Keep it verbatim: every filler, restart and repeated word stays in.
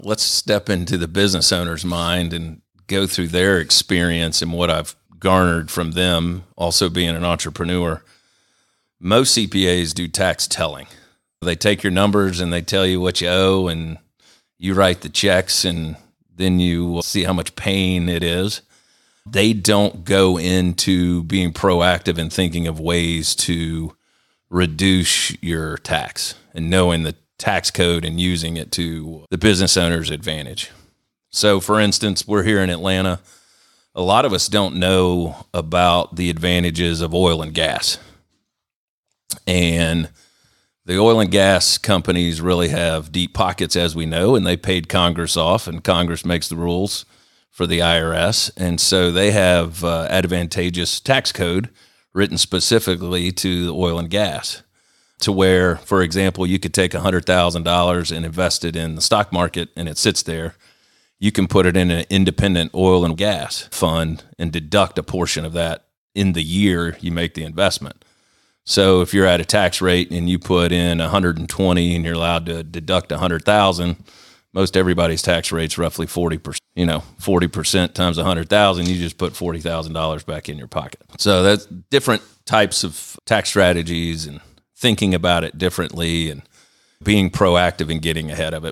Let's step into the business owner's mind and go through their experience and what I've garnered from them, also being an entrepreneur. Most C P As do tax telling. They take your numbers and they tell you what you owe, and you write the checks, and then you see how much pain it is. They don't go into being proactive and thinking of ways to reduce your tax and knowing the tax code and using it to the business owner's advantage. So, for instance, we're here in Atlanta. A lot of us don't know about the advantages of oil and gas. And the oil and gas companies really have deep pockets, as we know, and they paid Congress off, and Congress makes the rules for the I R S. And so they have uh, advantageous tax code written specifically to the oil and gas, to where, for example, you could take one hundred thousand dollars and invest it in the stock market and it sits there. You can put it in an independent oil and gas fund and deduct a portion of that in the year you make the investment. So if you're at a tax rate and you put in one hundred twenty and you're allowed to deduct one hundred thousand, most everybody's tax rate's roughly forty percent. You know, forty percent times one hundred thousand, you just put forty thousand dollars back in your pocket. So that's different types of tax strategies and thinking about it differently and being proactive and getting ahead of it.